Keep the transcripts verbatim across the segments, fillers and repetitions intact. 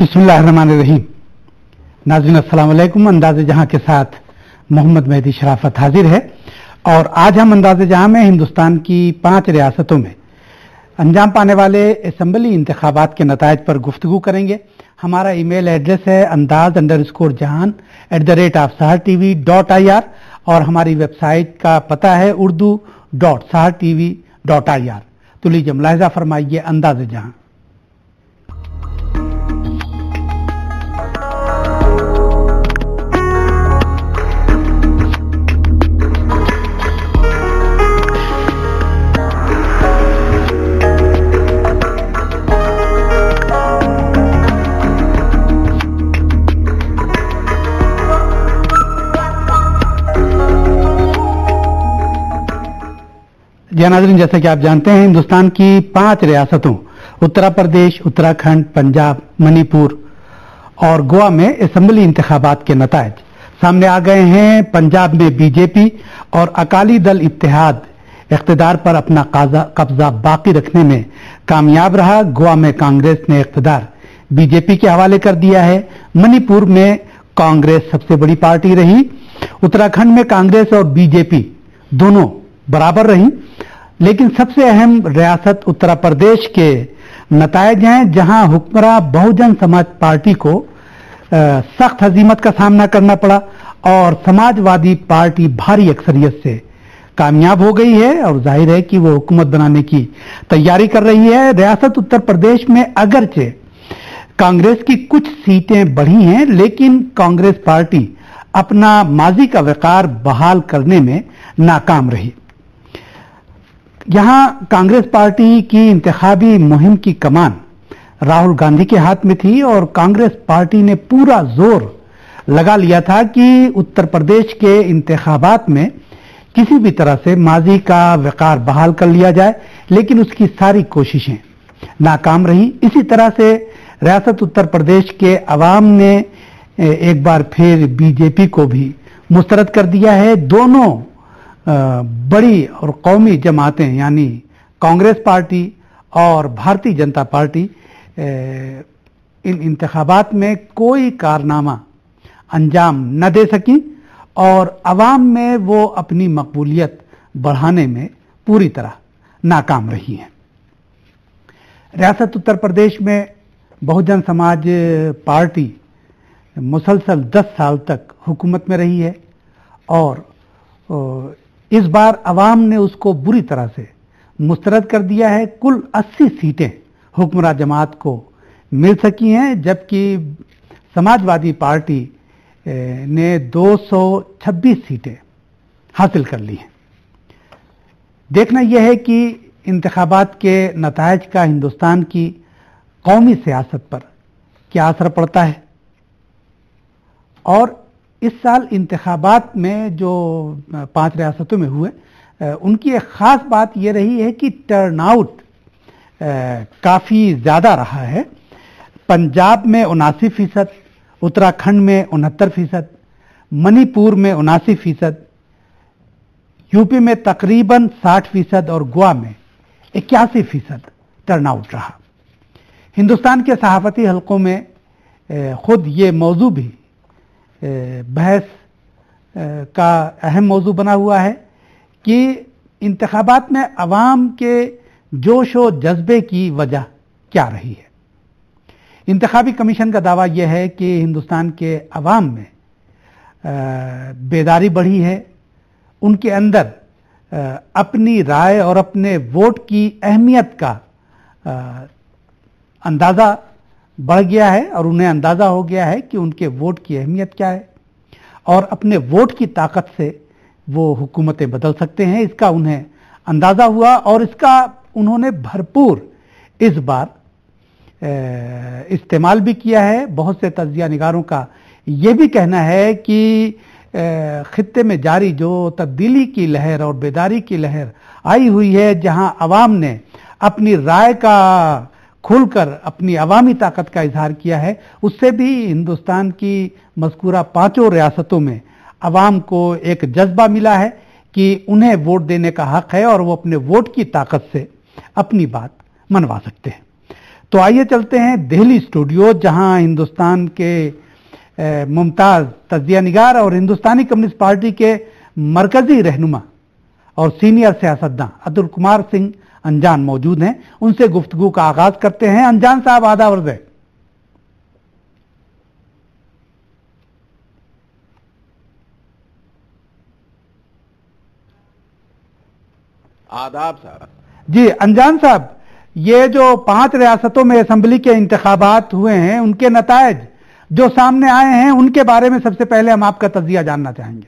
बिस्मिल्लाहिर्रहमानिर्रहीम। नाज़रीन अस्सलाम वालेकुम। अंदाज़े जहां के साथ मोहम्मद मेहदी शराफत हाजिर है और आज हम अंदाज़े जहां में हिंदुस्तान की पांच रियासतों में अंजाम पाने वाले असम्बली इंतखाबात के नतायज पर गुफ्तगू करेंगे। हमारा ईमेल एड्रेस है अंदाज अंडर स्कोर जहान at the rate of Sahar TV dot I R और हमारी वेबसाइट का पता है Urdu dot Sahar TV dot I R. तो लीजिए मुलाहिजा फरमाइए अंदाज़े जहां। जी नाज़रीन, जैसा कि आप जानते हैं हिंदुस्तान की पांच रियासतों उत्तर प्रदेश, उत्तराखंड, पंजाब, मणिपुर और गोवा में असम्बली इंतखाबात के नतायज सामने आ गए हैं। पंजाब में बीजेपी और अकाली दल इत्तेहाद इख्तिदार पर अपना कब्जा बाकी रखने में कामयाब रहा। गोवा में कांग्रेस ने इख्तिदार बीजेपी के हवाले कर दिया है। मणिपुर में कांग्रेस सबसे बड़ी पार्टी रही। उत्तराखंड में कांग्रेस और बीजेपी दोनों बराबर रही। लेकिन सबसे अहम रियासत उत्तर प्रदेश के नतायज हैं, जहां हुक्मरान बहुजन समाज पार्टी को सख्त हजीमत का सामना करना पड़ा और समाजवादी पार्टी भारी अक्सरियत से कामयाब हो गई है और जाहिर है कि वो हुकूमत बनाने की तैयारी कर रही है। रियासत उत्तर प्रदेश में अगरचे कांग्रेस की कुछ सीटें बढ़ी हैं, लेकिन कांग्रेस पार्टी अपना माजी का वकार बहाल करने में नाकाम रही। यहां कांग्रेस पार्टी की इंतखाबी मुहिम की कमान राहुल गांधी के हाथ में थी और कांग्रेस पार्टी ने पूरा जोर लगा लिया था कि उत्तर प्रदेश के इंतखाबात में किसी भी तरह से माजी का वकार बहाल कर लिया जाए, लेकिन उसकी सारी कोशिशें नाकाम रही। इसी तरह से रियासत उत्तर प्रदेश के अवाम ने एक बार फिर बीजेपी को भी मुस्तरद कर दिया है। दोनों बड़ी और कौमी जमातें यानी कांग्रेस पार्टी और भारतीय जनता पार्टी इन इंतखाबात में कोई कारनामा अंजाम न दे सकी और अवाम में वो अपनी मकबूलियत बढ़ाने में पूरी तरह नाकाम रही हैं। रियासत उत्तर प्रदेश में बहुजन समाज पार्टी मुसलसल दस साल तक हुकूमत में रही है और इस बार अवाम ने उसको बुरी तरह से मुस्तरद कर दिया है। कुल अस्सी सीटें हुक्मरान जमात को मिल सकी हैं, जबकि समाजवादी पार्टी ने दो सौ छब्बीस सीटें हासिल कर ली हैं। देखना यह है कि इंतखाबात के नतायज का हिंदुस्तान की कौमी सियासत पर क्या असर पड़ता है और इस साल इंतखाबात में जो पांच रियासतों में हुए उनकी एक ख़ास बात यह रही है कि टर्नआउट काफ़ी ज़्यादा रहा है। पंजाब में उनासी फीसद, उत्तराखंड में उनहत्तर फीसद, मणिपुर में उनासी फीसद, यूपी में तकरीबन साठ फीसद और गोवा में इक्यासी फीसद टर्नआउट रहा। हिंदुस्तान के सहाफ़ती हलकों में खुद ये मौजू भी बहस का अहम मौजू बना हुआ है कि इंतखाबात में अवाम के जोश व जज्बे की वजह क्या रही है। इंतखाबी कमीशन का दावा यह है कि हिंदुस्तान के अवाम में बेदारी बढ़ी है, उनके अंदर अपनी राय और अपने वोट की अहमियत का अंदाज़ा बढ़ गया है और उन्हें अंदाज़ा हो गया है कि उनके वोट की अहमियत क्या है और अपने वोट की ताकत से वो हुकूमतें बदल सकते हैं। इसका उन्हें अंदाज़ा हुआ और इसका उन्होंने भरपूर इस बार इस्तेमाल भी किया है। बहुत से तज्जिया निगारों का ये भी कहना है कि खित्ते में जारी जो तब्दीली की लहर और बेदारी की लहर आई हुई है, जहां अवाम ने अपनी राय का खुलकर अपनी अवामी ताकत का इजहार किया है, उससे भी हिंदुस्तान की मज़कूरा पांचों रियासतों में अवाम को एक जज्बा मिला है कि उन्हें वोट देने का हक है और वो अपने वोट की ताकत से अपनी बात मनवा सकते हैं। तो आइए चलते हैं दिल्ली स्टूडियो, जहां हिंदुस्तान के मुमताज तजिया निगार और हिंदुस्तानी कम्युनिस्ट पार्टी के मरकजी रहनुमा और सीनियर सियासतदान अतुल कुमार सिंह अंजान मौजूद हैं। उनसे गुफ्तगू का आगाज करते हैं। अंजान साहब, आदाब अर्ज़ है। आदाब साहब। जी अंजान साहब, ये जो पांच रियासतों में असेंबली के इंतखाबात हुए हैं, उनके नतायज जो सामने आए हैं, उनके बारे में सबसे पहले हम आपका तजिया जानना चाहेंगे।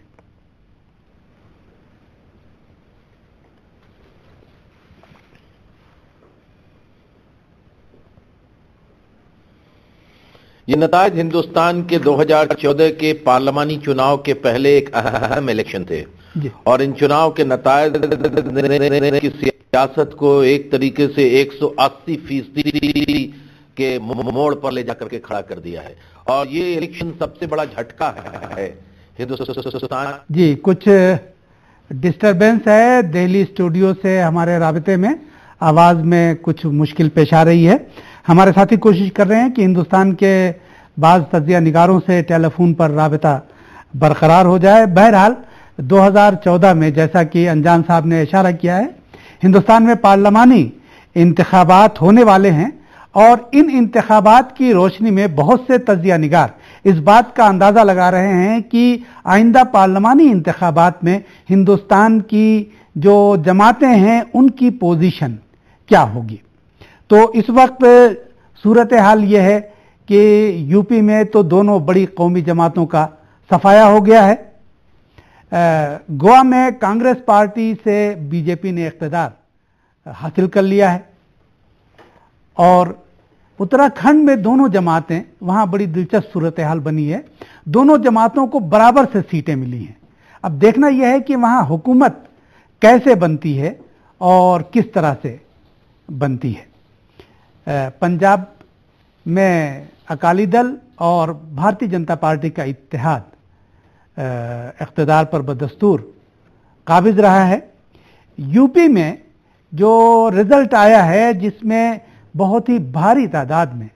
ये नतायज हिंदुस्तान के दो हज़ार चौदह के पार्लिमानी चुनाव के पहले एक अहम इलेक्शन थे और इन चुनाव के नतायज की सियासत को एक तरीके से एक सौ अस्सी फीसदी के मोड़ पर ले जाकर के खड़ा कर दिया है और ये इलेक्शन सबसे बड़ा झटका है हिंदुस्तान। जी, कुछ डिस्टरबेंस है दिल्ली स्टूडियो से, हमारे राबते में आवाज में कुछ मुश्किल पेश आ रही है। हमारे साथी कोशिश कर रहे हैं कि हिंदुस्तान के बाज तजिया निगारों से टेलीफोन पर राबता बरकरार हो जाए। बहरहाल दो हज़ार चौदह में, जैसा कि अंजान साहब ने इशारा किया है, हिंदुस्तान में पार्लिमानी इंतखाबात होने वाले हैं और इन इंतखाबात की रोशनी में बहुत से तजिया निगार इस बात का अंदाजा लगा रहे हैं कि आइंदा पार्लिमानी इंतखाबात में हिंदुस्तान की जो जमातें हैं उनकी पोजीशन क्या होगी। तो इस वक्त सूरत हाल यह है कि यूपी में तो दोनों बड़ी कौमी जमातों का सफाया हो गया है। गोवा में कांग्रेस पार्टी से बीजेपी ने इख्तिदार हासिल कर लिया है और उत्तराखंड में दोनों जमातें, वहां बड़ी दिलचस्प सूरत हाल बनी है। दोनों जमातों को बराबर से सीटें मिली हैं। अब देखना यह है कि वहां हुकूमत कैसे बनती है और किस तरह से बनती है। पंजाब में अकाली दल और भारतीय जनता पार्टी का इत्तेहाद इख्तिदार पर बदस्तूर काबिज रहा है। यूपी में जो रिजल्ट आया है, जिसमें बहुत ही भारी तादाद में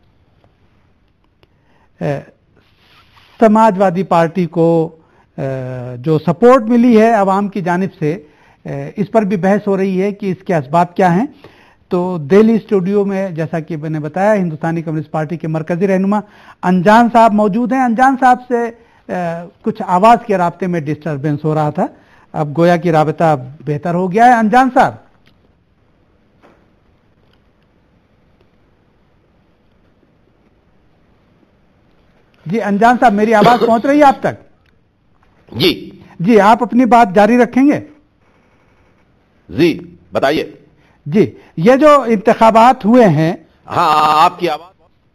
समाजवादी पार्टी को जो सपोर्ट मिली है आवाम की जानिब से, इस पर भी बहस हो रही है कि इसके असबाब क्या हैं। तो दिल्ली स्टूडियो में, जैसा कि मैंने बताया, हिंदुस्तानी कम्युनिस्ट पार्टी के मरकजी रहनुमा अंजान साहब मौजूद हैं। अंजान साहब से आ, कुछ आवाज के राब्ते में डिस्टरबेंस हो रहा था, अब गोया की राबता बेहतर हो गया है। अंजान साहब, जी अंजान साहब, मेरी आवाज पहुंच रही है आप तक? जी जी, आप अपनी बात जारी रखेंगे? जी बताइए। जी, ये जो इंतखाबात हुए हैं, हाँ आपकी आवाज,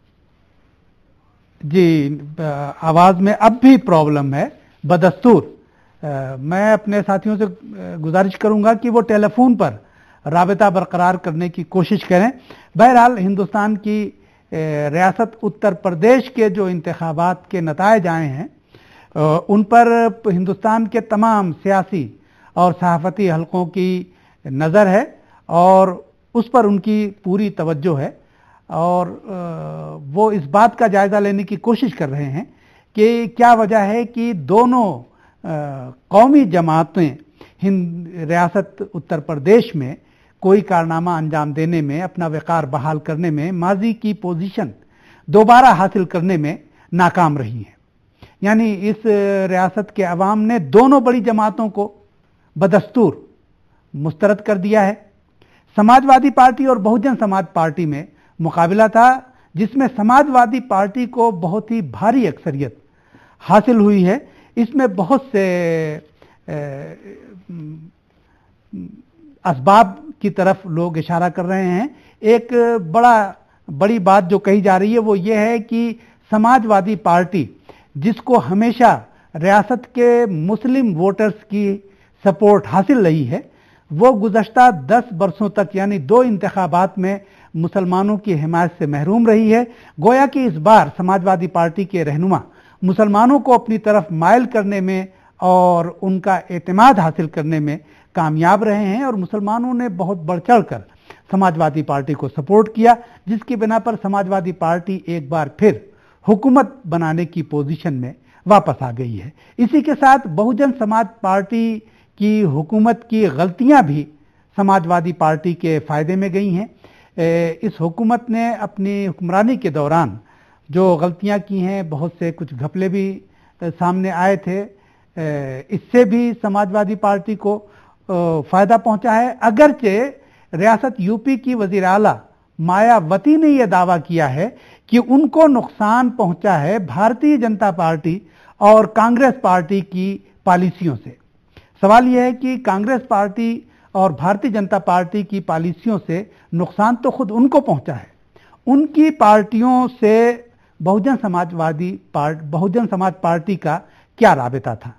जी आवाज में अब भी प्रॉब्लम है बदस्तूर। मैं अपने साथियों से गुजारिश करूंगा कि वो टेलीफोन पर राबता बरकरार करने की कोशिश करें। बहरहाल हिंदुस्तान की रियासत उत्तर प्रदेश के जो इंतखाबात के नतायज आए हैं, उन पर हिंदुस्तान के तमाम सियासी और सहाफती हलकों की नज़र है और उस पर उनकी पूरी तवज्जो है और वो इस बात का जायज़ा लेने की कोशिश कर रहे हैं कि क्या वजह है कि दोनों कौमी जमातें हिंद रियासत उत्तर प्रदेश में कोई कारनामा अंजाम देने में, अपना वक़ार बहाल करने में, माजी की पोजीशन दोबारा हासिल करने में नाकाम रही हैं। यानी इस रियासत के अवाम ने दोनों बड़ी जमातों को बदस्तूर मुस्तरद कर दिया है। समाजवादी पार्टी और बहुजन समाज पार्टी में मुकाबला था, जिसमें समाजवादी पार्टी को बहुत ही भारी अक्सरियत हासिल हुई है। इसमें बहुत से असबाब की तरफ लोग इशारा कर रहे हैं। एक बड़ा बड़ी बात जो कही जा रही है वो ये है कि समाजवादी पार्टी, जिसको हमेशा रियासत के मुस्लिम वोटर्स की सपोर्ट हासिल रही है, वो गुज़श्ता दस बरसों तक यानी दो इंतखाबात में मुसलमानों की हिमायत से महरूम रही है। गोया कि इस बार समाजवादी पार्टी के रहनुमा मुसलमानों को अपनी तरफ मायल करने में और उनका एतमाद हासिल करने में कामयाब रहे हैं और मुसलमानों ने बहुत बढ़ चढ़ कर समाजवादी पार्टी को सपोर्ट किया, जिसकी बिना पर समाजवादी पार्टी एक बार फिर हुकूमत बनाने की पोजीशन में वापस आ गई है। इसी के साथ बहुजन समाज पार्टी की हुकूमत की गलतियां भी समाजवादी पार्टी के फायदे में गई हैं। इस हुकूमत ने अपनी हुक्मरानी के दौरान जो गलतियां की हैं, बहुत से कुछ घपले भी सामने आए थे, इससे भी समाजवादी पार्टी को फायदा पहुंचा है। अगरचे रियासत यूपी की वजीर आला मायावती ने यह दावा किया है कि उनको नुकसान पहुंचा है भारतीय जनता पार्टी और कांग्रेस पार्टी की पॉलिसियों से। सवाल यह है कि कांग्रेस पार्टी और भारतीय जनता पार्टी की पॉलिसियों से नुकसान तो खुद उनको पहुंचा है, उनकी पार्टियों से बहुजन समाजवादी पार्टी बहुजन समाज पार्टी का क्या राबिता था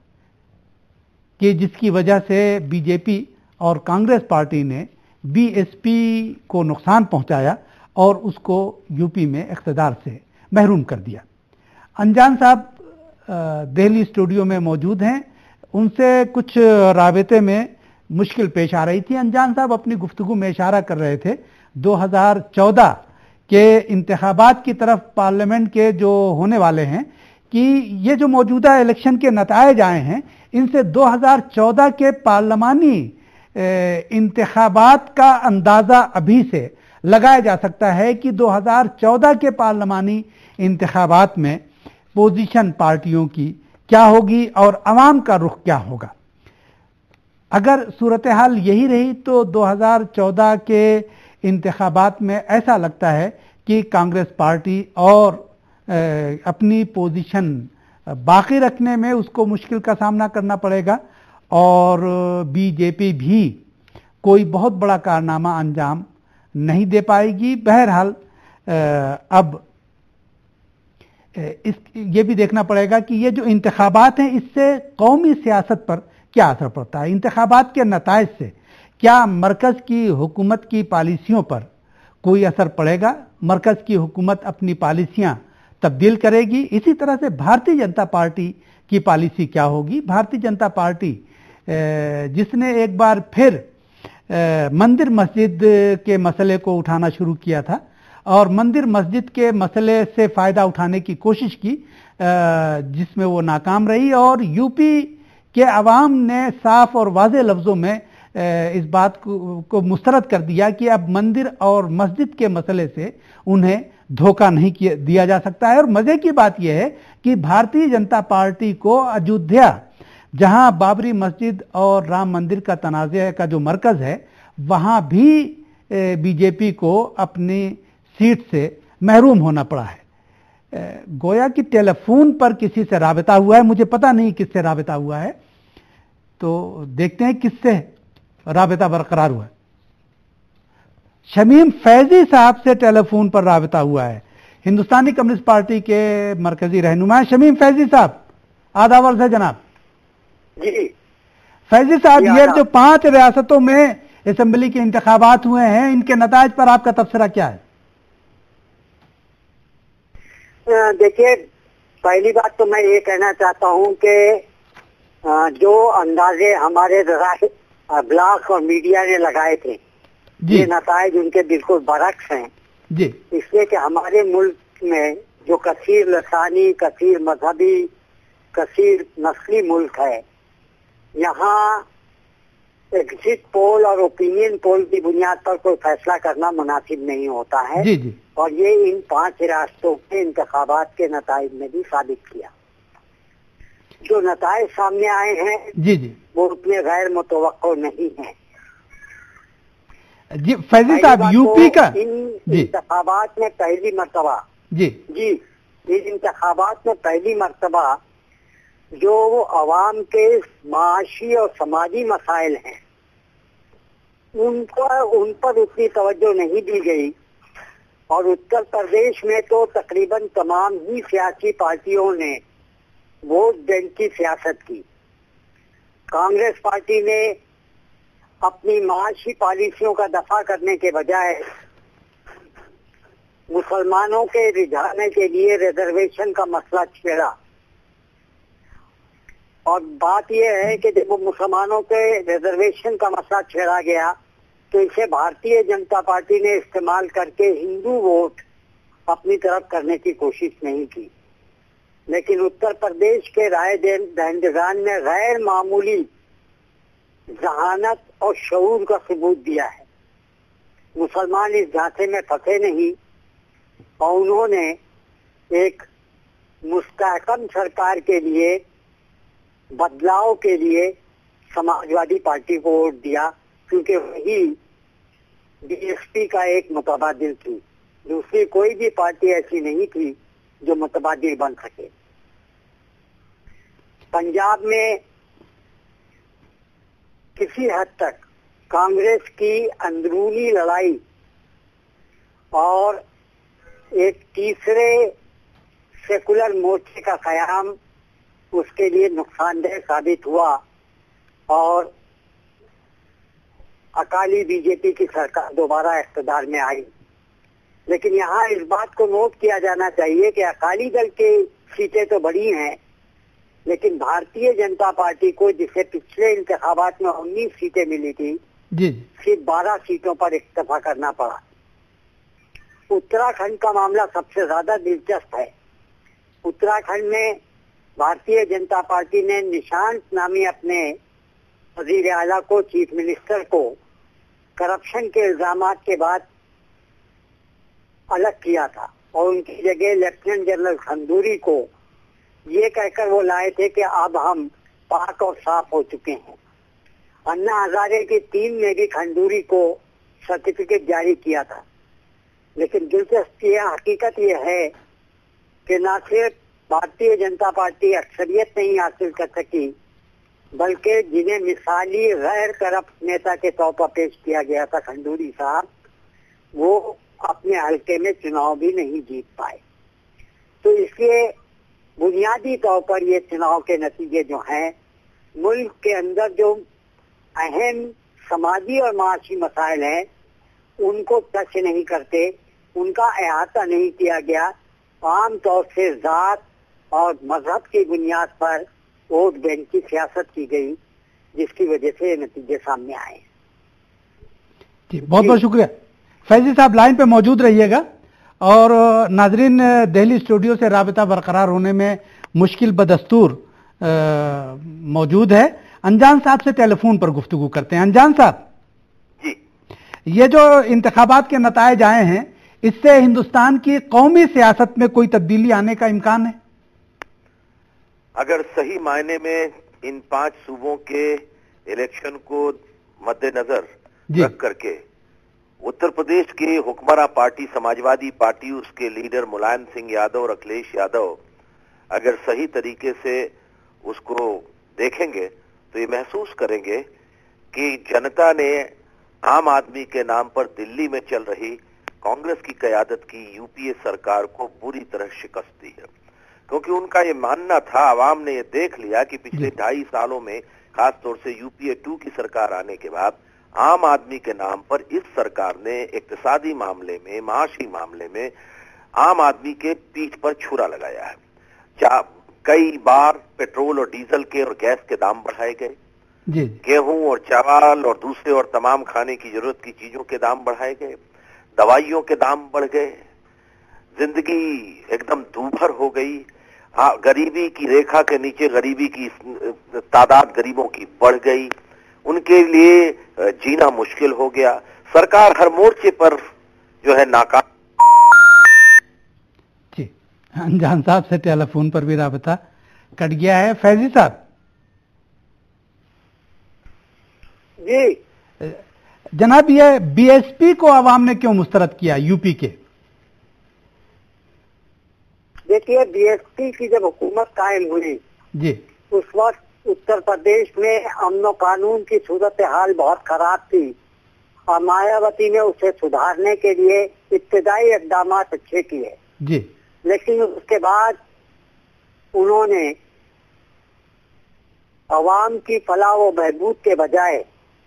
कि जिसकी वजह से बीजेपी और कांग्रेस पार्टी ने बीएसपी को नुकसान पहुंचाया और उसको यूपी में इख्तिदार से महरूम कर दिया। अनजान साहब दिल्ली स्टूडियो में मौजूद हैं, उनसे कुछ राबिते में मुश्किल पेश आ रही थी। अनजान साहब अपनी गुफ्तगू में इशारा कर रहे थे दो हज़ार चौदह के इंतखाबात की तरफ, पार्लियामेंट के जो होने वाले हैं, कि ये जो मौजूदा इलेक्शन के नतायज आए हैं, इनसे दो हज़ार चौदह के पार्लिमानी इंतखाबात का अंदाजा अभी से लगाया जा सकता है कि दो हज़ार चौदह के पार्लिमानी इंतखाबात में पोजीशन पार्टियों की क्या होगी और अवाम का रुख क्या होगा। अगर सूरत हाल यही रही तो दो हज़ार चौदह के इंतखाबात में ऐसा लगता है कि कांग्रेस पार्टी और अपनी पोजीशन बाकी रखने में उसको मुश्किल का सामना करना पड़ेगा और बीजेपी भी कोई बहुत बड़ा कारनामा अंजाम नहीं दे पाएगी। बहरहाल अब इस ये भी देखना पड़ेगा कि ये जो इंतखाबात हैं, इससे कौमी सियासत पर क्या असर पड़ता है। इंतखाबात के नताइज से क्या मरकज़ की हुकूमत की पॉलिसियों पर कोई असर पड़ेगा, मरकज़ की हुकूमत अपनी पॉलिसियां तब्दील करेगी। इसी तरह से भारतीय जनता पार्टी की पॉलिसी क्या होगी। भारतीय जनता पार्टी जिसने एक बार फिर मंदिर मस्जिद के मसले को उठाना शुरू किया था और मंदिर मस्जिद के मसले से फ़ायदा उठाने की कोशिश की, जिसमें वो नाकाम रही और यूपी के अवाम ने साफ और वाज़े लफ्ज़ों में इस बात को, को मुस्तरद कर दिया कि अब मंदिर और मस्जिद के मसले से उन्हें धोखा नहीं किया दिया जा सकता है। और मज़े की बात यह है कि भारतीय जनता पार्टी को अयोध्या, जहां बाबरी मस्जिद और राम मंदिर का तनाज़े का जो मरकज़ है, वहां भी बीजेपी को अपनी सीट से महरूम होना पड़ा है। गोया कि टेलीफोन पर किसी से राबिता हुआ है, मुझे पता नहीं किससे राबिता हुआ है, तो देखते हैं किससे राबिता बरकरार हुआ है। शमीम फैजी साहब से टेलीफोन पर राबिता हुआ है, हिंदुस्तानी कम्युनिस्ट पार्टी के मरकजी रहनुमा शमीम फैजी साहब, आदावर से जनाब। जी फैजी साहब, ये जो पांच रियासतों में असेंबली के इंतखाबात हुए हैं, इनके नताज पर आपका तबसरा क्या है? देखिए, पहली बात तो मैं ये कहना चाहता हूँ कि जो अंदाजे हमारे ब्लॉक और मीडिया ने लगाए थे, ये नताइज उनके बिल्कुल बरक्स हैं जी। इसलिए कि हमारे मुल्क में जो कसीर लसानी, कसीर मजहबी, कसीर नस्ली मुल्क है, यहाँ एग्जिट पोल और ओपिनियन पोल की बुनियाद पर कोई फैसला करना मुनासिब नहीं होता है जी जी। और ये इन पांच रियासतों के इंतखाबात के नताइज में भी साबित किया। जो नताइज सामने आए हैं जी जी, वो उतने गैर मुतवक्को नहीं है जी। फैजी साहब, यूपी का इन इंतखाबात में पहली मर्तबा जी जी इन इंतखाबात में पहली मर्तबा जो अवाम के माशी और समाजी मसाइल हैं, उनको उन पर उतनी तवज्जो नहीं दी गई। और उत्तर प्रदेश में तो तकरीबन तमाम ही सियासी पार्टियों ने वोट बैंक की सियासत की। कांग्रेस पार्टी ने अपनी माशी पॉलिसियों का दफा करने के बजाय मुसलमानों के रिझाने के लिए रिजर्वेशन का मसला छेड़ा। और बात यह है कि जब वो मुसलमानों के रिजर्वेशन का मसला छेड़ा गया तो इसे भारतीय जनता पार्टी ने इस्तेमाल करके हिंदू वोट अपनी तरफ करने की कोशिश नहीं की। लेकिन उत्तर प्रदेश के राय दहंदगान ने गैर मामूली जहानत और शऊर का सबूत दिया है। मुसलमान इस झांसे में फंसे नहीं और उन्होंने एक मुस्तहकम सरकार के लिए, बदलाव के लिए समाजवादी पार्टी को वोट दिया, क्योंकि वही बीएसपी का एक मुतबादिल थी। दूसरी कोई भी पार्टी ऐसी नहीं थी जो मुतबादिल बन सके। पंजाब में किसी हद तक कांग्रेस की अंदरूनी लड़ाई और एक तीसरे सेकुलर मोर्चे का कयाम उसके लिए नुकसानदेह साबित हुआ और अकाली बीजेपी की सरकार दोबारा इख्तियार में आई। लेकिन यहाँ इस बात को नोट किया जाना चाहिए कि अकाली दल की सीटें तो बड़ी हैं, लेकिन भारतीय जनता पार्टी को, जिसे पिछले इंतखाबात में उन्नीस सीटें मिली थी, जी सिर्फ बारह सीटों पर इस्तीफा करना पड़ा। उत्तराखंड का मामला सबसे ज्यादा दिलचस्प है। उत्तराखंड में भारतीय जनता पार्टी ने निशांत नामी अपने वजीर आला को, चीफ मिनिस्टर को करप्शन के इल्जामात के बाद अलग किया था और उनकी जगह लेफ्टिनेंट जनरल खंडूरी को ये कहकर वो लाए थे कि अब हम पाक और साफ हो चुके हैं। अन्ना हजारे की टीम ने भी खंडूरी को सर्टिफिकेट जारी किया था। लेकिन दिलचस्प यह हकीकत यह है कि न सिर्फ भारतीय जनता पार्टी अक्सरियत नहीं हासिल कर सकी, बल्कि जिन्हें मिसाली गैर करप्ट नेता के तौर पर पेश किया गया था, खंडूरी साहब, वो अपने हल्के में चुनाव भी नहीं जीत पाए। तो इसलिए बुनियादी तौर पर ये चुनाव के नतीजे जो हैं, मुल्क के अंदर जो अहम समाजी और माशी मसाइल हैं उनको टच नहीं करते, उनका अहाता नहीं किया गया। आम तौर से जात और मजहब की बुनियाद पर वोट बैंक की सियासत की गई, जिसकी वजह से ये नतीजे सामने आए। जी, बहुत बहुत शुक्रिया। फैजी साहब लाइन पे मौजूद रहिएगा। और नाजरीन, दिल्ली स्टूडियो से राबिता बरकरार होने में मुश्किल बदस्तूर मौजूद है। अनजान साहब से टेलीफोन पर गुफ्तगू करते हैं। अनजान साहब जी, ये जो इंतखाबात के नतायज आए हैं, इससे हिंदुस्तान की कौमी सियासत में कोई तब्दीली आने का इम्कान है? अगर सही मायने में इन पांच सूबों के इलेक्शन को मद्देनजर रख करके उत्तर प्रदेश की हुक्मरान पार्टी समाजवादी पार्टी, उसके लीडर मुलायम सिंह यादव और अखिलेश यादव अगर सही तरीके से उसको देखेंगे तो ये महसूस करेंगे कि जनता ने आम आदमी के नाम पर दिल्ली में चल रही कांग्रेस की क़यादत की यूपीए सरकार को बुरी तरह शिकस्त दी है। क्योंकि उनका ये मानना था, आवाम ने ये देख लिया कि पिछले ढाई सालों में खासतौर से यूपीए टू की सरकार आने के बाद आम आदमी के नाम पर इस सरकार ने इक्तिसादी मामले में, माशी मामले में आम आदमी के पीठ पर छुरा लगाया है। कई बार पेट्रोल और डीजल के और गैस के दाम बढ़ाए गए, गेहूं और चावल और दूसरे और तमाम खाने की जरूरत की चीजों के दाम बढ़ाए गए, दवाइयों के दाम बढ़ गए, जिंदगी एकदम दूभर हो गई। हाँ, गरीबी की रेखा के नीचे गरीबी की तादाद गरीबों की बढ़ गई, उनके लिए जीना मुश्किल हो गया। सरकार हर मोर्चे पर जो है नाकाम। जी, अनजान साहब से टेलीफोन पर भी राबता कट गया है। फैजी साहब जी, जनाब, ये बीएसपी को आवाम ने क्यों मुस्तरद किया यूपी के? देखिए, बीएसपी की जब हुकूमत कायम हुई जी, उस वक्त उत्तर प्रदेश में अमन और कानून की सूरत हाल बहुत खराब थी और मायावती ने उसे सुधारने के लिए इब्तिदाई इक़दाम अच्छे किए जी। लेकिन उसके बाद उन्होंने अवाम की फलाह व बहबूद के बजाय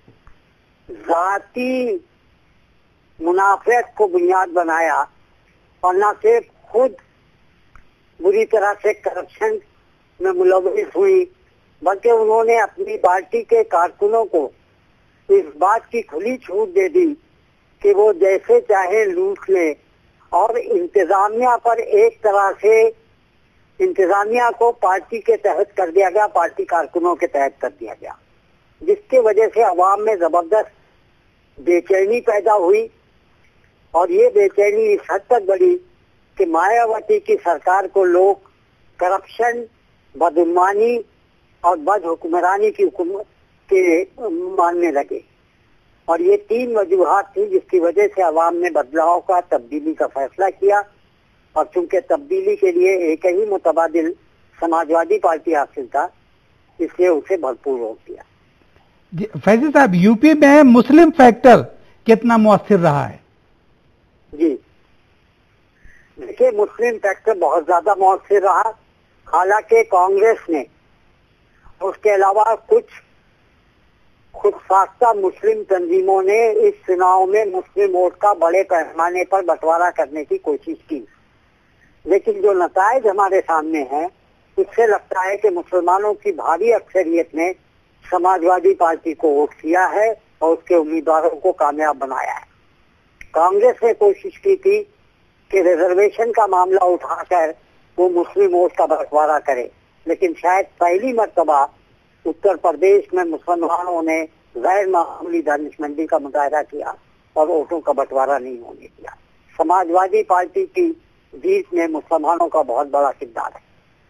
जाती मुनाफियत को बुनियाद बनाया और न सिर्फ खुद बुरी तरह से करप्शन में मुलव्विस हुई, बल्कि उन्होंने अपनी पार्टी के कारकुनों को इस बात की खुली छूट दे दी कि वो जैसे चाहे लूट ले, और इंतजामिया पर एक तरह से इंतजामिया को पार्टी के तहत कर दिया गया, पार्टी कारकुनों के तहत कर दिया गया, जिसके वजह से अवाम में जबरदस्त बेचैनी पैदा हुई। और ये बेचैनी इस हद तक बढ़ी कि मायावती की सरकार को लोग करप्शन, बदुमानी और बद हुक्मरानी की हुकूमत के मानने लगे। और ये तीन वजूहात थी जिसकी वजह से अवाम ने बदलाव का, तब्दीली का फैसला किया। और चूंकि तब्दीली के लिए एक ही मुतबादिल समाजवादी पार्टी हासिल था, इसलिए उसे भरपूर वोट दिया। फैजी साहब, यूपी में मुस्लिम फैक्टर कितना मुअस्सिर रहा है? जी देखिए, मुस्लिम फैक्टर बहुत ज्यादा मुअस्सिर रहा। हालांकि कांग्रेस ने, उसके अलावा कुछ खुद साख्ता मुस्लिम तंजीमों ने इस चुनाव में मुस्लिम वोट का बड़े पैमाने पर बंटवारा करने की कोशिश की, लेकिन जो नताइज हमारे सामने हैं उससे लगता है कि मुसलमानों की भारी अक्सरियत ने समाजवादी पार्टी को वोट किया है और उसके उम्मीदवारों को कामयाब बनाया है। कांग्रेस ने कोशिश की थी कि रिजर्वेशन का मामला उठाकर वो मुस्लिम वोट का बंटवारा करे, लेकिन शायद पहली मर्तबा उत्तर प्रदेश में मुसलमानों ने गैर मामूली दानिशमंदी का मुजाहरा किया और वोटों का बंटवारा नहीं होने दिया। समाजवादी पार्टी की जीत में मुसलमानों का बहुत बड़ा किरदार है।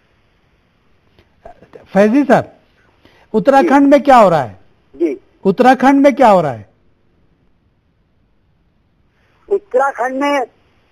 फैजी साहब, उत्तराखंड में क्या हो रहा है? जी, उत्तराखंड में क्या हो रहा है? उत्तराखंड में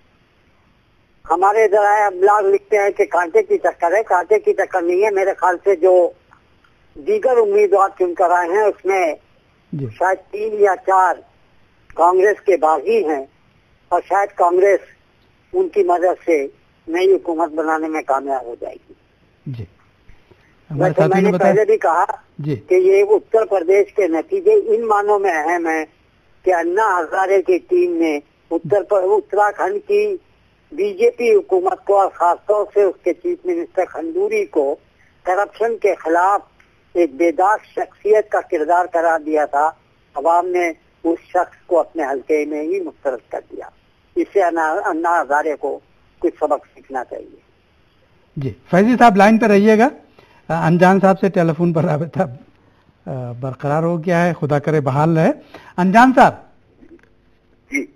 हमारे जरा ब्लॉग लिखते हैं कि कांटे की टक्कर है। कांटे की टक्कर नहीं है। मेरे ख्याल से जो दीगर उम्मीदवार चुनकर आए हैं उसमें शायद तीन या चार कांग्रेस के बागी हैं और शायद कांग्रेस उनकी मदद से नई हुकूमत बनाने में कामयाब हो जाएगी। जी, वैसे मैंने पहले भी कहा कि ये उत्तर प्रदेश के नतीजे इन मानों में अहम है कि अन्ना हजारे की टीम ने उत्तर उत्तराखंड की बीजेपी हुकूमत को और खासतौर से उसके चीफ मिनिस्टर खंडूरी को करप्शन के खिलाफ एक बेदाग शख्सियत का किरदार करार दिया था। अवाम ने उस शख्स को अपने हल्के में ही मुस्तरद कर दिया। इससे अन्ना हजारे को कुछ सबक सीखना चाहिए। जी, फैजी साहब लाइन पर रहिएगा। अनजान साहब से टेलीफोन पर राबता बरकरार हो गया है, खुदा करे बहाल रहे। अनजान साहब जी,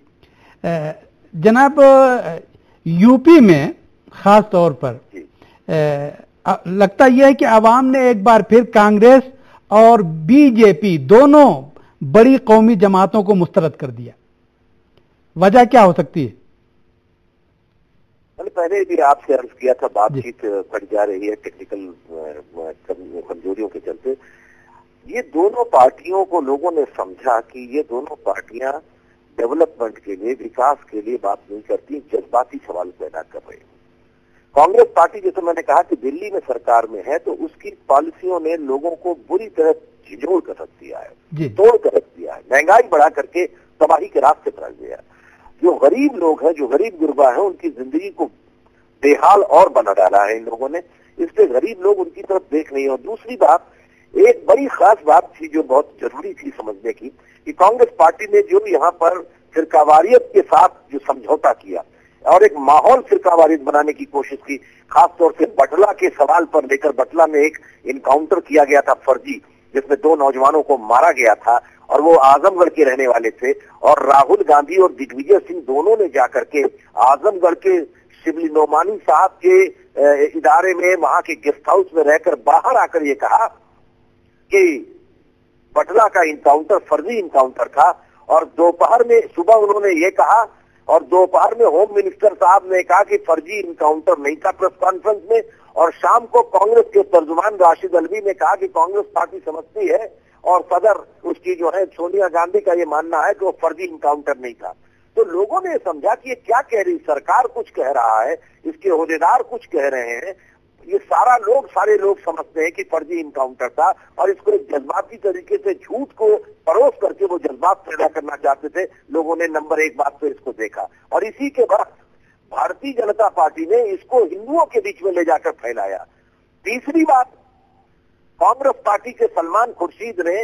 जनाब, यूपी में खास तौर पर ए, लगता यह है कि अवाम ने एक बार फिर कांग्रेस और बीजेपी दोनों बड़ी कौमी जमातों को मुस्तरद कर दिया। वजह क्या हो सकती है? मैंने पहले भी आपसे अर्ज किया था, बातचीत बढ़ जा रही है टेक्निकल कमजोरियों के चलते। ये दोनों पार्टियों को लोगों ने समझा कि ये दोनों पार्टियां डेवलपमेंट के लिए, विकास के लिए बात नहीं करती, जज्बाती सवाल पैदा कर रही है। कांग्रेस पार्टी, जैसे मैंने कहा कि दिल्ली में सरकार में है, तो उसकी पॉलिसियों ने लोगों को बुरी तरह झिझोड़ कर रख दिया है, तोड़ कर रख दिया है, महंगाई बढ़ा करके तबाही के रास्ते पर रख दिया है। जो गरीब लोग हैं, जो गरीब गुरबा है, उनकी जिंदगी को बेहाल और बना डाला है इन लोगों ने। इसलिए गरीब लोग उनकी तरफ देख नहीं। और दूसरी बात, एक बड़ी खास बात थी जो बहुत जरूरी थी समझने की, कि कांग्रेस पार्टी ने जो यहाँ पर फिरकावारियत के साथ जो समझौता किया और एक माहौल फिरकावारियत बनाने की कोशिश की, खासतौर से बटला के सवाल पर लेकर, बटला में एक इनकाउंटर किया गया था फर्जी, जिसमें दो नौजवानों को मारा गया था और वो आजमगढ़ के रहने वाले थे। और राहुल गांधी और दिग्विजय सिंह दोनों ने जाकर के आजमगढ़ के शिबली नोमानी साहब के इदारे में, वहां के गेस्ट हाउस में रहकर बाहर आकर ये कहा कि बटला का इनकाउंटर फर्जी इनकाउंटर था। और दोपहर में, सुबह उन्होंने ये कहा और दोपहर में होम मिनिस्टर साहब ने कहा कि फर्जी इनकाउंटर नहीं था प्रेस कॉन्फ्रेंस में। और शाम को कांग्रेस के तर्जुमान राशिद अलवी ने कहा कि कांग्रेस पार्टी समझती है और सदर उसकी जो है सोनिया गांधी का ये मानना है कि वो फर्जी इनकाउंटर नहीं था। तो लोगों ने समझा कि ये क्या कह रही, सरकार कुछ कह रहा है, इसके ओहदेदार कुछ कह रहे हैं, ये सारा लोग सारे लोग समझते हैं कि फर्जी इनकाउंटर था। और इसको एक जज्बाती तरीके से झूठ को परोस करके वो जज्बात पैदा करना चाहते थे। लोगों ने नंबर एक बात पे इसको देखा और इसी के बाद भारतीय जनता पार्टी ने इसको हिंदुओं के बीच में ले जाकर फैलाया। तीसरी बात, कांग्रेस पार्टी के सलमान खुर्शीद ने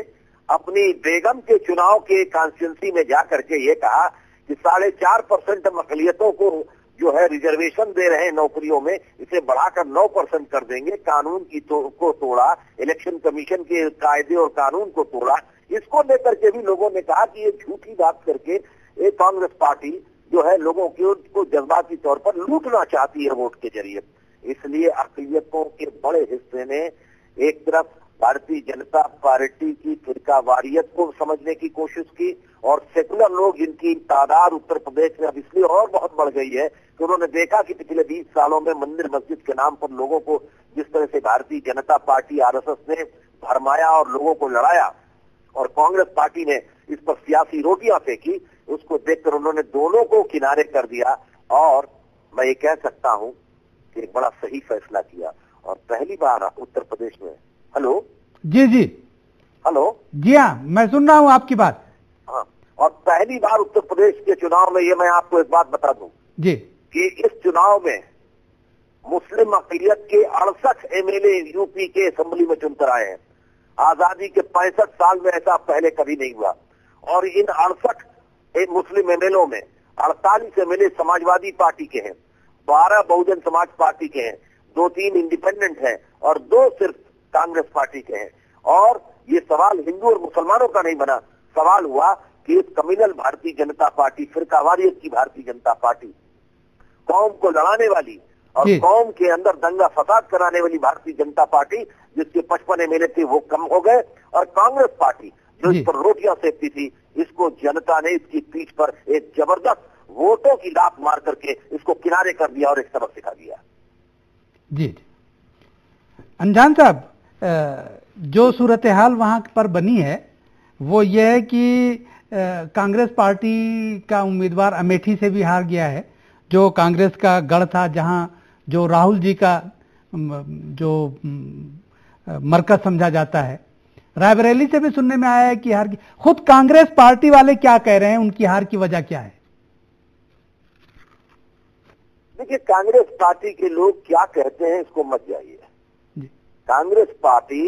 अपनी बेगम के चुनाव के कॉन्स्टिट्यूंसी में जाकर के ये कहा कि साढ़े चार परसेंट अकलियतों को जो है रिजर्वेशन दे रहे हैं नौकरियों में, इसे बढ़ाकर नौ परसेंट कर देंगे। कानून की तो, को तोड़ा, इलेक्शन कमीशन के कायदे और कानून को तोड़ा। इसको लेकर के भी लोगों ने कहा कि ये झूठी बात करके एक कांग्रेस पार्टी जो है लोगों को, को जज्बाती तौर पर लूटना चाहती है वोट के जरिए। इसलिए अकलियतों के बड़े हिस्से ने एक तरफ भारतीय जनता पार्टी की फिरकावारियत को समझने की कोशिश की और सेकुलर लोग जिनकी तादाद उत्तर प्रदेश में अब इसलिए और बहुत बढ़ गई है कि उन्होंने देखा कि पिछले बीस सालों में मंदिर मस्जिद के नाम पर लोगों को जिस तरह से भारतीय जनता पार्टी आरएसएस ने भरमाया और लोगों को लड़ाया और कांग्रेस पार्टी ने इस पर सियासी रोटियां फेंकी, उसको देखकर उन्होंने दोनों को किनारे कर दिया और मैं ये कह सकता हूं कि एक बड़ा सही फैसला किया। और पहली बार उत्तर प्रदेश में, हेलो जी जी हेलो जी हाँ, मैं सुन रहा हूँ आपकी बात। हाँ, और पहली बार उत्तर प्रदेश के चुनाव में ये मैं आपको एक बात बता दूं जी कि इस चुनाव में मुस्लिम अक़लियत के अड़सठ एमएलए यूपी के असेंबली में चुनकर आए हैं। आजादी के पैंसठ साल में ऐसा पहले कभी नहीं हुआ। और इन अड़सठ मुस्लिम एमएलओ में अड़तालीस एमएलए समाजवादी पार्टी के हैं, बारह बहुजन समाज पार्टी के हैं, दो तीन इंडिपेंडेंट हैं और दो सिर्फ कांग्रेस पार्टी के हैं। और ये सवाल हिंदू और मुसलमानों का नहीं बना, सवाल हुआ कि एक कम्युनल भारतीय जनता पार्टी, फिरकावारियत की भारतीय जनता पार्टी, कौम को लड़ाने वाली और कौम के अंदर दंगा फसाद कराने वाली भारतीय जनता पार्टी जिसके पचपन एमएलए थे वो कम हो गए, और कांग्रेस पार्टी जो इस पर रोटियां सेकती थी, इसको जनता ने इसकी पीठ पर एक जबरदस्त वोटों की लात मार करके इसको किनारे कर दिया और एक सबक सिखा दिया। जी अनजान साहब, जो सूरत हाल वहां पर बनी है वो ये है कि कांग्रेस पार्टी का उम्मीदवार अमेठी से भी हार गया है, जो कांग्रेस का गढ़ था, जहां जो राहुल जी का जो मरकज समझा जाता है। रायबरेली से भी सुनने में आया है कि हार की। खुद कांग्रेस पार्टी वाले क्या कह रहे हैं, उनकी हार की वजह क्या है? देखिए, कांग्रेस पार्टी के लोग क्या कहते हैं इसको मत जाइए। कांग्रेस पार्टी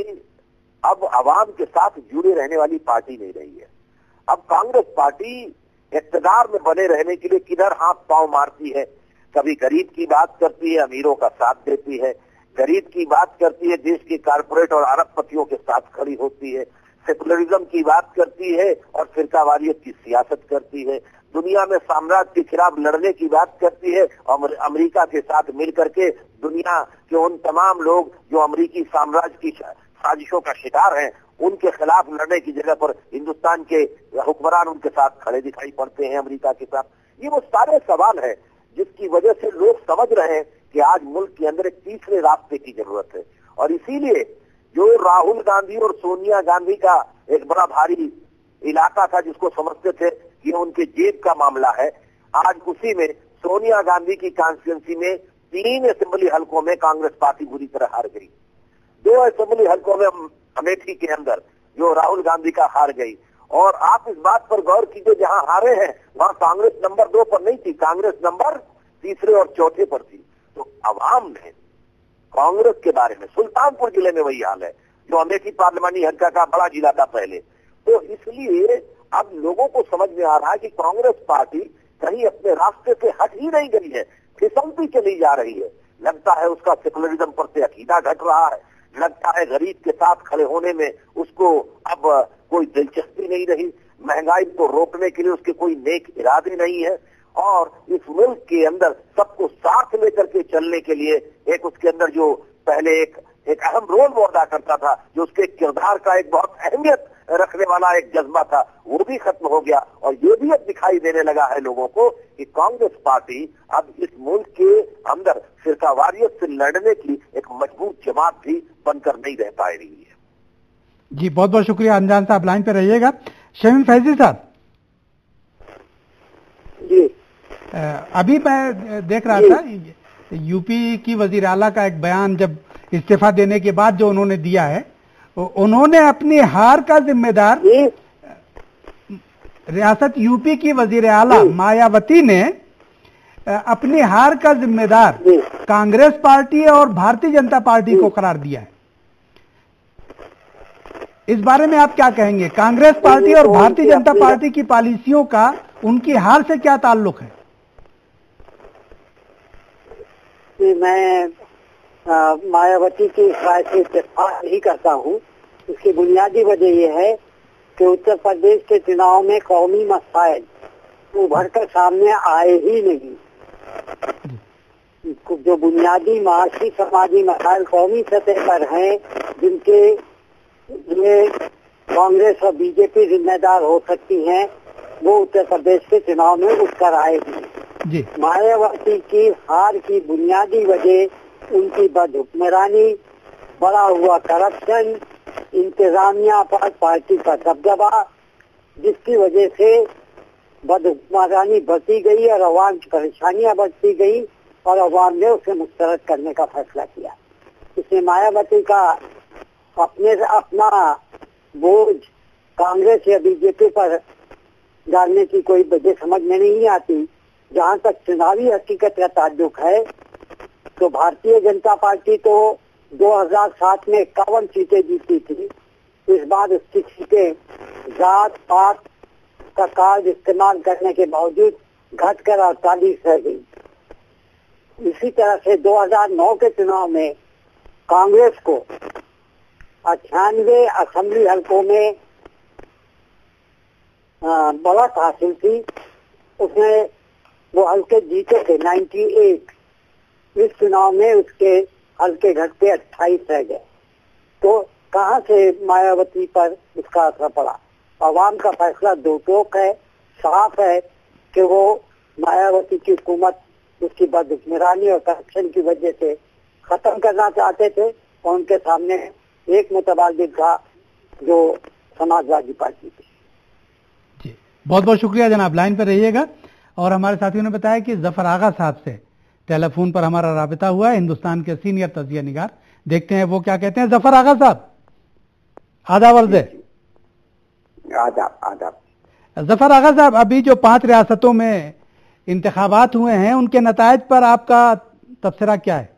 अब आवाम के साथ जुड़े रहने वाली पार्टी नहीं रही है। अब कांग्रेस पार्टी इक़्तिदार में बने रहने के लिए किधर हाथ पांव मारती है। कभी गरीब की बात करती है, अमीरों का साथ देती है, गरीब की बात करती है, देश के कारपोरेट और अरबपतियों के साथ खड़ी होती है, सेकुलरिज्म की बात करती है और फिरकावारियत की सियासत करती है, दुनिया में साम्राज्य के खिलाफ लड़ने की बात करती है और अमेरिका के साथ मिलकर के दुनिया के उन तमाम लोग जो अमेरिकी साम्राज्य की साजिशों का शिकार हैं उनके खिलाफ लड़ने की जगह पर हिंदुस्तान के हुक्मरान उनके साथ खड़े दिखाई पड़ते हैं अमेरिका के साथ। ये वो सारे सवाल है जिसकी वजह से लोग समझ रहे हैं कि आज मुल्क के अंदर एक तीसरे रास्ते की जरूरत है। और इसीलिए जो राहुल गांधी और सोनिया गांधी का एक बड़ा भारी इलाका था जिसको समझते थे कि उनके जेब का मामला है, आज उसी में सोनिया गांधी की कॉन्स्टिट्यूंसी में तीन असेंबली हलकों में कांग्रेस पार्टी बुरी तरह हार गई। दो असेंबली हलकों में अमेठी के अंदर जो राहुल गांधी का हार गई। और आप इस बात पर गौर कीजिए, जहां हारे हैं वहां कांग्रेस नंबर दो पर नहीं थी, कांग्रेस नंबर तीसरे और चौथे पर थी। तो अवाम ने कांग्रेस के बारे में, सुल्तानपुर जिले में वही हाल है जो अमेठी पार्लिमानी हल्का का बड़ा जिला था पहले। तो इसलिए अब लोगों को समझ में आ रहा है कि कांग्रेस पार्टी कहीं अपने रास्ते से हट ही नहीं गई है, फिसलती चली जा रही है। लगता है उसका सेकुलरिज्म पर से अकीदा घट रहा है, लगता है गरीब के साथ खड़े होने में उसको अब कोई दिलचस्पी नहीं रही, महंगाई को रोकने के लिए उसके कोई नेक इरादे नहीं है, और इस मुल्क के अंदर सबको साथ लेकर के चलने के लिए एक उसके अंदर जो पहले एक एक अहम रोल वो अदा करता था, जो उसके किरदार का एक बहुत अहमियत रखने वाला एक जज्बा था, वो भी खत्म हो गया। और ये भी अब दिखाई देने लगा है लोगों को कि कांग्रेस पार्टी अब इस मुल्क के अंदर फिरकावारियत से लड़ने की एक मजबूत जमात भी बनकर नहीं रह पा रही है। जी बहुत बहुत शुक्रिया अनजान साहब, लाइन पे रहिएगा। शमीम फैजी साहब जी, अभी मैं देख रहा था यूपी की वजीर आला का एक बयान, जब इस्तीफा देने के बाद जो उन्होंने दिया है, उन्होंने अपनी हार का जिम्मेदार रियासत यूपी की वजीर आला मायावती ने अपनी हार का जिम्मेदार कांग्रेस पार्टी और भारतीय जनता पार्टी को करार दिया है। इस बारे में आप क्या कहेंगे? कांग्रेस पार्टी और भारतीय जनता पार्टी की पॉलिसियों का उनकी हार से क्या ताल्लुक है? मैं आ, मायावती की इस राय से इत्तेफाक नहीं करता हूँ। इसकी बुनियादी वजह यह है कि उत्तर प्रदेश के चुनाव में कौमी मसाइल उभर कर सामने आए ही नहीं। जो बुनियादी माशी समाजी मसाइल कौमी सतह पर हैं, जिनके लिए कांग्रेस और बीजेपी जिम्मेदार हो सकती हैं, वो उत्तर प्रदेश के चुनाव में उठकर आएगी। मायावती की हार की बुनियादी वजह उनकी बदहुक्मरानी, बड़ा हुआ करप्शन, इंतजामिया पर पार्टी का दबदबा, जिसकी वजह से बदहुक्मरानी बढ़ती गई और अवाम की परेशानियां बढ़ती गई और अवाम ने उसे मुस्तरद करने का फैसला किया। इसमें मायावती का अपने अपना बोझ कांग्रेस या बीजेपी पर डालने की कोई वजह समझ में नहीं आती। जहाँ तक चुनावी हकीकत का ताल्लुक है, तो भारतीय जनता पार्टी तो दो हज़ार सात में इक्यावन सीटें जीती थी। इस बार उसकी सीटें जात पात का कार्ड इस्तेमाल करने के बावजूद घटकर अड़तालीस रह गई। इसी तरह से दो हज़ार नौ के चुनाव में कांग्रेस को अट्ठानवे असेंबली हलकों में बढ़त हासिल थी। उसमें वो हल्के जीते थे अट्ठानवे। इस चुनाव में उसके हल्के घटते अट्ठाईस रह गए। तो कहां से मायावती पर इसका असर पड़ा? अवाम का फैसला दो टोक है। साफ है कि वो मायावती की हुकूमत उसकी बदहुक्मरानी और करप्शन की वजह से खत्म करना चाहते थे और उनके सामने एक मुतबादिल था जो समाजवादी पार्टी थी। जी, बहुत बहुत शुक्रिया जनाब, लाइन पर रहिएगा। और हमारे साथियों ने बताया कि जफर आगा साहब से टेलीफोन पर हमारा राबिता हुआ है, हिंदुस्तान के सीनियर तजिया निगार। देखते हैं वो क्या कहते हैं। जफर आगा साहब, आदाब अर्ज़। आदाब आदाब। जफर आगा साहब, अभी जो पांच रियासतों में इंतखाबात हुए हैं, उनके नतायज पर आपका तबसरा क्या है?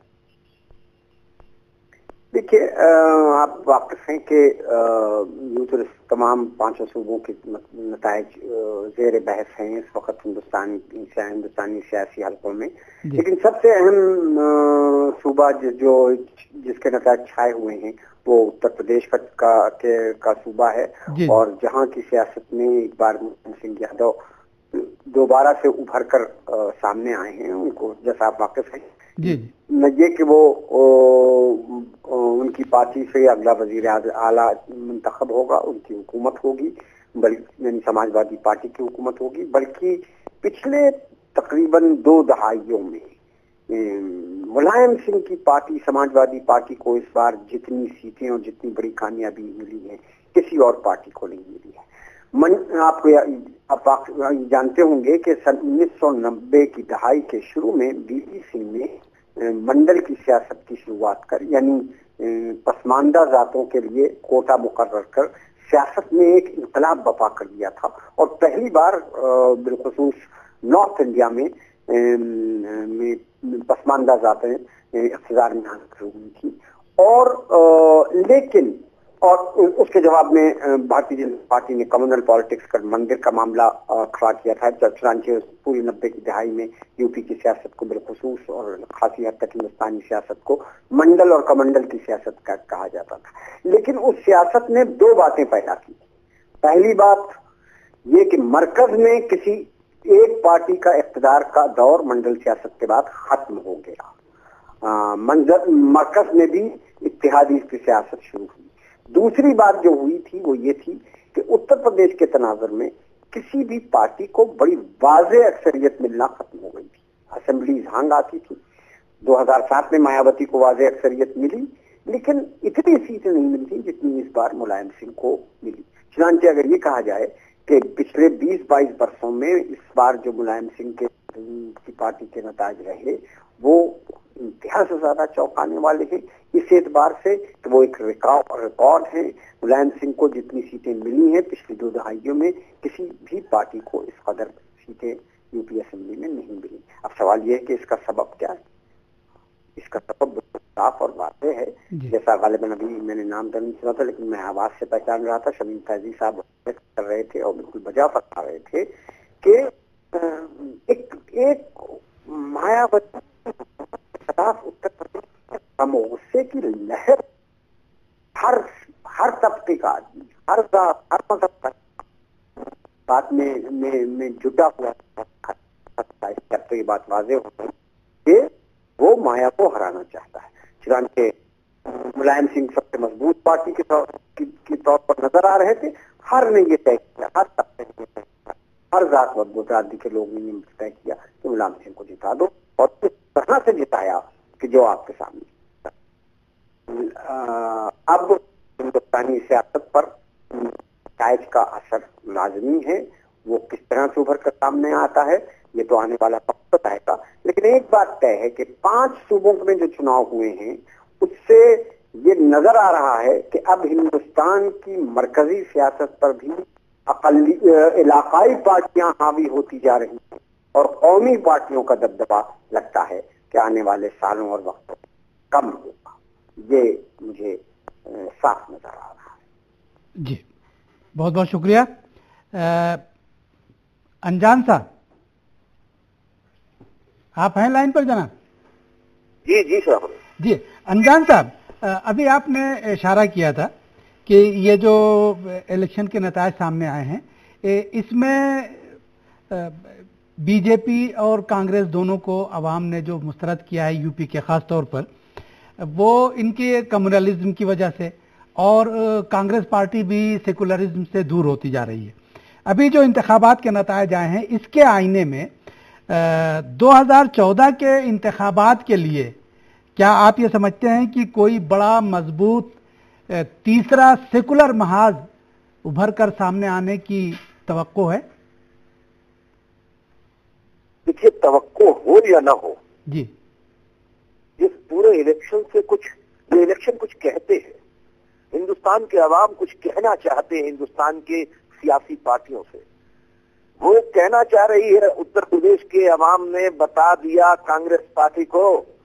देखिए, आप वाकिफ हैं कि यूं तो तमाम पांचों सूबों के नतायज जेर बहस हैं इस वक्त हिंदुस्तान हिंदुस्तानी सियासी हलकों में। लेकिन सबसे अहम सूबा जो जिसके नतायज छाए हुए हैं वो उत्तर प्रदेश का का, के, का सूबा है। और जहां की सियासत में एक बार मुलायम सिंह यादव दोबारा से उभर कर आ, सामने आए हैं। उनको जैसा आप वाकिफ हैं, न ये कि वो ओ, ओ, उनकी पार्टी से अगला वजीर आला मुंतखब होगा, उनकी हुकूमत होगी, बल्कि यानी समाजवादी पार्टी की हुकूमत होगी, बल्कि पिछले तकरीबन दो दहाइयों में मुलायम सिंह की पार्टी समाजवादी पार्टी को इस बार जितनी सीटें और जितनी बड़ी कामयाबी मिली है किसी और पार्टी को नहीं मिली है। मन आपको आप जानते होंगे कि सन उन्नीस सौ नब्बे की दहाई के शुरू में वीपी सिंह ने मंडल की सियासत की शुरुआत कर, यानी पसमानदा जातों के लिए कोटा मुकर्रर कर सियासत में एक इंकलाब बपा कर दिया था। और पहली बार बिलखुसूस नॉर्थ इंडिया में, में पसमानदा जातें इख्तियार में हासिल हुई थी। और आ, लेकिन और उसके जवाब में भारतीय जनता पार्टी ने कम्युनल पॉलिटिक्स कर मंदिर का मामला खड़ा किया था। चुनांचे पूरी नब्बे की दहाई में यूपी की सियासत को बिलखुसूस और खासी हद तक हिंदुस्तानी सियासत को मंडल और कमंडल की सियासत का कहा जाता था। लेकिन उस सियासत ने दो बातें पैदा की। पहली बात ये कि मरकज में किसी एक पार्टी का इख्तियार का दौर मंडल सियासत के बाद खत्म हो गया। मंजर मरकज में भी इत्तेहादी की सियासत शुरू हुई। दूसरी बात जो हुई थी वो ये थी कि उत्तर प्रदेश के तनाजुर में किसी भी पार्टी को बड़ी वाज़ेह अक्सरियत मिलना खत्म हो गई थी। असेंबलीज हांग आती थी। दो हज़ार सात में मायावती को वाज़ेह अक्सरियत मिली, लेकिन इतनी सीटें नहीं मिलती जितनी इस बार मुलायम सिंह को मिली। चुनांचे अगर ये कहा जाए कि पिछले बीस बाईस वर्षों में इस बार जो मुलायम सिंह के की पार्टी के नताज रहे वो इंतहा से ज्यादा चौंकाने वाले हैं इस एतबार से कि वो एक रिकॉर्ड है। मुलायम सिंह को जितनी सीटें मिली हैं पिछली दो दहाइयों में किसी भी पार्टी को इस कदर सीटें यूपी असेंबली में नहीं मिली। अब सवाल यह है कि इसका सबब क्या है? इसका सबब साफ और वाज़ेह है। जैसा गालिबन अभी मैंने नाम तो नहीं सुना था, लेकिन मैं आवाज से पहचान रहा था, शमीम फैजी साहब कर रहे थे और बिल्कुल बजा फरमा रहे थे कि एक एक मायावती खिलाफ उत्तर प्रदेश गुस्से की लहर हर हर तबके का, हर हर मजहब का बात में में में जुटा हुआ है। तो ये बात वाज़ेह हो गई कि वो माया को हराना चाहता है। चुनांचे मुलायम सिंह सबसे मजबूत पार्टी के तौर की, की तौर पर नजर आ रहे थे। हर ने ये तय किया, हर तबके ने तय किया, हर जात व बुरादी के लोग ने ये तय किया कि मुलायम सिंह को जिता दो, और इस तरह से जिताया कि जो आपके सामने। अब हिंदुस्तानी सियासत पर नताइज का असर लाजमी है। वो किस तरह से उभर कर सामने आता है ये तो आने वाला वक्त बताएगा। लेकिन एक बात तय है कि पांच सूबों में जो चुनाव हुए हैं उससे ये नजर आ रहा है कि अब हिंदुस्तान की मरकजी सियासत पर भी अकली इलाकाई पार्टियां हावी होती जा रही हैं और कौमी पार्टियों का दबदबा लगता है कि आने वाले सालों और वक्तों कम होगा। ये मुझे साफ नजर आ रहा है। जी बहुत बहुत शुक्रिया। अनजान साहब आप हैं लाइन पर जनाब? जी जी सर। जी अनजान साहब, अभी आपने इशारा किया था कि ये जो इलेक्शन के नतायज सामने आए हैं इसमें बीजेपी और कांग्रेस दोनों को अवाम ने जो मुस्तरद किया है यूपी के खास तौर पर, वो इनके कम्युनलिज्म की वजह से, और कांग्रेस पार्टी भी सेकुलरिज्म से दूर होती जा रही है। अभी जो इंतखाबात के नतायज आए हैं इसके आईने में दो हज़ार चौदह के इंतखाबात के लिए क्या आप ये समझते हैं कि कोई बड़ा मजबूत तीसरा सेकुलर महाज उभर कर सामने आने की तवक्को है? देखिए, तवक्को हो या ना हो जी, इस पूरे इलेक्शन से कुछ, ये इलेक्शन कुछ कहते हैं। हिंदुस्तान के अवाम कुछ कहना चाहते हैं हिंदुस्तान के सियासी पार्टियों से। वो कहना चाह रही है, उत्तर प्रदेश के अवाम ने बता दिया कांग्रेस पार्टी को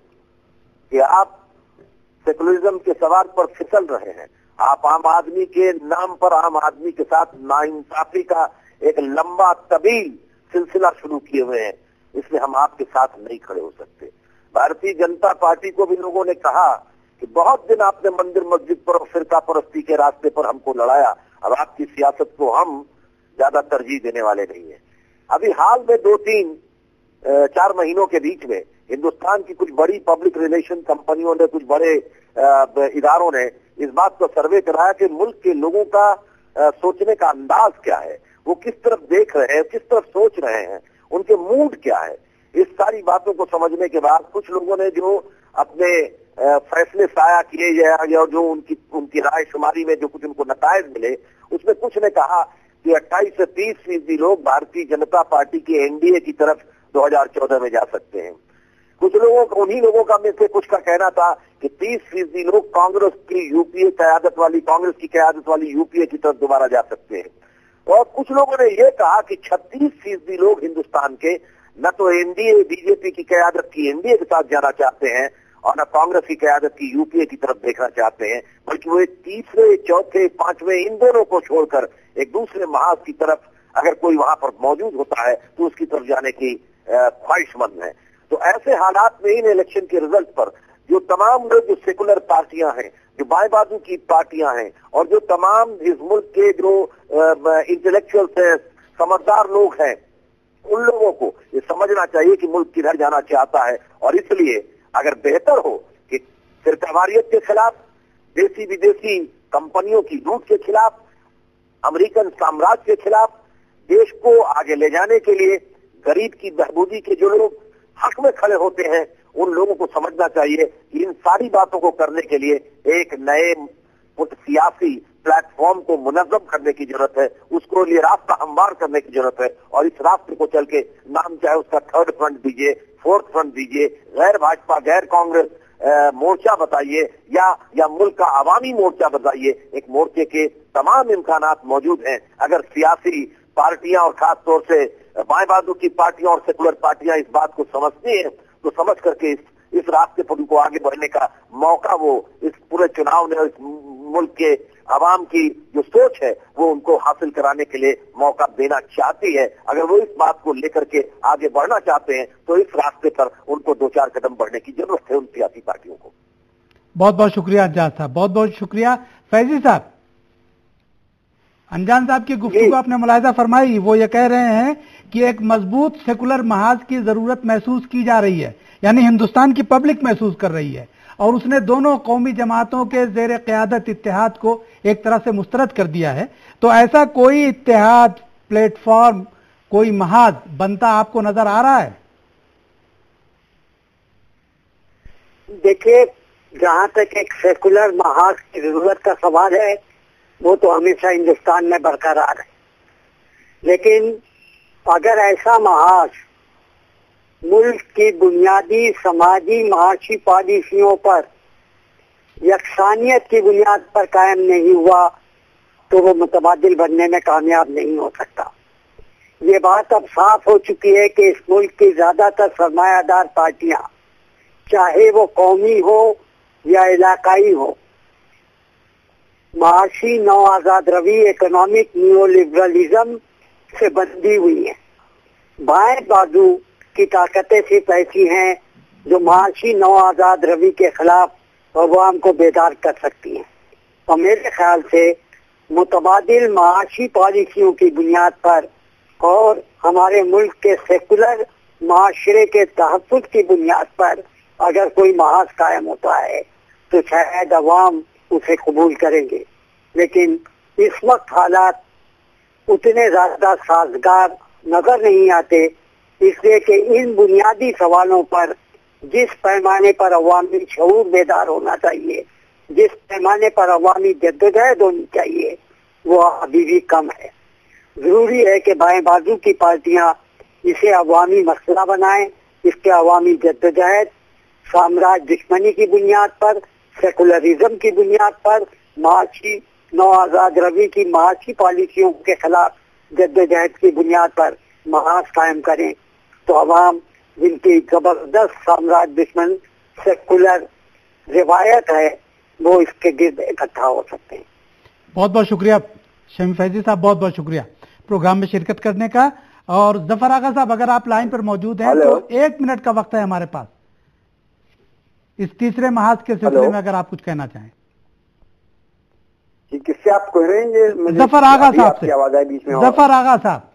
कि आप सेकुलरिज्म के सवाल पर फिसल रहे हैं, आप आम आदमी के नाम पर आम आदमी के साथ नाइंसाफी का एक लंबा तवील सिलसिला शुरू किए हुए हैं, इसलिए हम आपके साथ नहीं खड़े हो सकते। भारतीय जनता पार्टी को भी लोगों ने कहा कि बहुत दिन आपने मंदिर मस्जिद पर और फिरका परस्ती के रास्ते पर हमको लड़ाया, अब आपकी सियासत को हम ज्यादा तरजीह देने वाले नहीं है। अभी हाल में दो तीन चार महीनों के बीच में हिंदुस्तान की कुछ बड़ी पब्लिक रिलेशन कंपनियों ने, कुछ बड़े इदारों ने इस बात को सर्वे कराया कि मुल्क के लोगों का आ, सोचने का अंदाज क्या है, वो किस तरफ देख रहे हैं, किस तरफ सोच रहे हैं, उनके मूड क्या है। इस सारी बातों को समझने के बाद कुछ लोगों ने जो अपने आ, फैसले साया किए या, या जो उनकी उनकी राय शुमारी में जो कुछ उनको नतायज मिले, उसमें कुछ ने कहा कि अट्ठाईस से तीस फीसदी लोग भारतीय जनता पार्टी के एनडीए की तरफ दो हज़ार चौदह में जा सकते हैं। कुछ लोगों का, उन्हीं लोगों का में से कुछ का कहना था कि तीस फीसदी लोग कांग्रेस की यूपीए क़यादत वाली कांग्रेस की क़यादत वाली यूपीए की तरफ दोबारा जा सकते हैं। और कुछ लोगों ने यह कहा कि छत्तीस फीसदी लोग हिंदुस्तान के न तो एनडीए बीजेपी की क़यादत की एनडीए के साथ जाना चाहते हैं और न कांग्रेस की क़यादत की यूपीए की तरफ देखना चाहते हैं, बल्कि वो एक तीसरे, चौथे, पांचवें इन दोनों को छोड़कर एक दूसरे महाज की तरफ अगर कोई वहां पर मौजूद होता है तो उसकी तरफ जाने की ख्वाहिशमंद है। तो ऐसे हालात में इन इलेक्शन के रिजल्ट पर जो तमाम लोग, जो सेकुलर पार्टियां हैं, जो बाएं बाजू की पार्टियां हैं और जो तमाम इस मुल्क के जो इंटेलेक्चुअल्स हैं, समझदार लोग हैं, उन लोगों को ये समझना चाहिए कि मुल्क किधर जाना चाहता है। और इसलिए अगर बेहतर हो कि फिरकावारियत के खिलाफ, देसी विदेशी कंपनियों की लूट के खिलाफ, अमेरिकन साम्राज्य के खिलाफ देश को आगे ले जाने के लिए गरीब की बहबूदी के जो लोग हक में खड़े होते हैं, उन लोगों को समझना चाहिए कि इन सारी बातों को करने के लिए एक नए सियासी प्लेटफॉर्म को मुनज़्ज़म करने की जरूरत है, उसको लिए रास्ता हमवार करने की जरूरत है। और इस रास्ते को चल के नाम चाहे उसका थर्ड फ्रंट दीजिए, फोर्थ फ्रंट दीजिए, गैर भाजपा गैर कांग्रेस मोर्चा बताइए या या मुल्क का अवामी मोर्चा बताइए, एक मोर्चे के तमाम इम्कानात मौजूद हैं। अगर सियासी पार्टियां और खास तौर से बाएं बाजू की पार्टियां और सेकुलर पार्टियां इस बात को समझती हैं तो समझ करके इस इस रास्ते पर उनको आगे बढ़ने का मौका वो इस पूरे चुनाव ने इस मुल्क के आवाम की जो सोच है वो उनको हासिल कराने के लिए मौका देना चाहती है। अगर वो इस बात को लेकर के आगे बढ़ना चाहते हैं तो इस रास्ते पर उनको दो चार कदम बढ़ने की जरूरत है उन सियासी पार्टियों को। बहुत बहुत शुक्रिया अंजान साहब, बहुत बहुत शुक्रिया। फैजी साहब, अंजान साहब की गुफ्तगू आपने मुलाहिजा फरमाई, वो ये कह रहे हैं कि एक मजबूत सेकुलर महाज की जरूरत महसूस की जा रही है, यानी हिंदुस्तान की पब्लिक महसूस कर रही है, और उसने दोनों कौमी जमातों के जेर क़यादत इत्तेहाद को एक तरह से मुस्तरद कर दिया है। तो ऐसा कोई इत्तेहाद, प्लेटफॉर्म, कोई महाज बनता आपको नजर आ रहा है? देखिए, जहां तक एक सेकुलर महाज की जरूरत का सवाल है वो तो हमेशा हिंदुस्तान में बरकरार है, लेकिन अगर ऐसा महाज मुल्क की बुनियादी समाजी माशी पॉलिसियों पर यकसानियत की बुनियाद पर कायम नहीं हुआ तो वो मुतबादिल बनने में कामयाब नहीं हो सकता। ये बात अब साफ हो चुकी है कि इस मुल्क की ज्यादातर सरमायादार पार्टियां, चाहे वो कौमी हो या इलाकाई हो, माशी नौ आजाद रवी इकोनॉमिक न्यू लिबरलिज्म से बंधी हुई है। बाएं बाजू की ताकतें सिर्फ ऐसी हैं जो माशी नौ आजाद रवी के खिलाफ अवाम को बेदार कर सकती हैं, और मेरे ख्याल से मुतबादिल माशी पॉलिसियों की बुनियाद पर और हमारे मुल्क के सेकुलर माशरे के तहफ़्फ़ुज़ की बुनियाद पर अगर कोई महाज कायम होता है तो शायद अवाम उसे कबूल करेंगे, लेकिन इस वक्त हालात उतने ज्यादा साजगार नजर नहीं आते, इसलिए कि इन बुनियादी सवालों पर जिस पैमाने पर अवामी शऊर बेदार होना चाहिए, जिस पैमाने पर अवामी जद्दोजहद होनी चाहिए, वो अभी भी कम है। जरूरी है कि बाएं बाजू की पार्टियां इसे अवामी मसला बनाएं, इसके अवामी जद्दोजहद साम्राज्य दुश्मनी की बुनियाद पर, सेकुलरिज्म की बुनियाद पर, माशी नौ आजाद रवी की माशी पॉलिसियों के खिलाफ जद्दोजहद की बुनियाद पर महाज कायम करें तो अवाम जिनकी जबरदस्त साम्राज्य दुश्मन सेकुलर रिवायत है वो इसके गिर्द इकट्ठा हो सकते हैं। बहुत बहुत शुक्रिया शमी फैजी साहब, बहुत बहुत शुक्रिया प्रोग्राम में शिरकत करने का। और जफर आगा साहब, अगर आप लाइन पर मौजूद हैं तो एक मिनट का वक्त है हमारे पास, इस तीसरे महाज के सिलसिले में अगर आप कुछ कहना चाहें। किससे आप कह रहे हैं? जफर आगा साहब से। आवाज आई बीच में। जफर आगा साहब,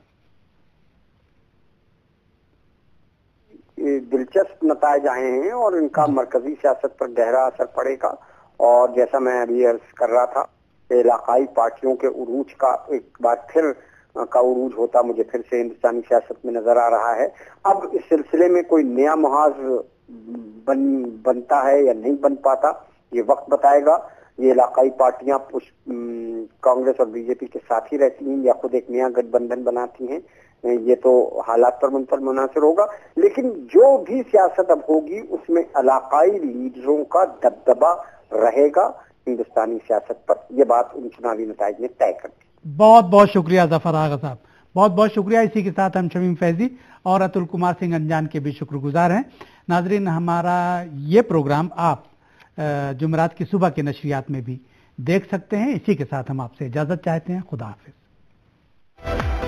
दिलचस्प नताइज आए हैं और इनका मरकजी सियासत पर गहरा असर पड़ेगा, और जैसा मैं अभी अर्ज कर रहा था, इलाकाई पार्टियों के उरूज का एक बार फिर का उरूज होता मुझे फिर से हिंदुस्तानी सियासत में नजर आ रहा है। अब इस सिलसिले में कोई नया महाज बन बनता है या नहीं बन पाता, ये वक्त बताएगा। ये इलाकाई पार्टियां कांग्रेस और बीजेपी के साथ ही रहती हैं या खुद एक नया गठबंधन बनाती हैं, ये तो हालात पर मुनफर मुनासिर होगा। लेकिन जो भी सियासत अब होगी उसमें इलाकाई लीडरों का दबदबा रहेगा हिंदुस्तानी सियासत पर, यह बात उन चुनावी नताइज ने तय कर दी। बहुत बहुत शुक्रिया जफर आगा साहब, बहुत बहुत शुक्रिया। इसी के साथ हम शमीम फैजी और अतुल कुमार सिंह अंजान के भी शुक्रगुजार हैं। नाजरीन, हमारा ये प्रोग्राम आप जुमरात की सुबह के नशरियात में भी देख सकते हैं। इसी के साथ हम आपसे इजाजत चाहते हैं। खुदा हाफिज।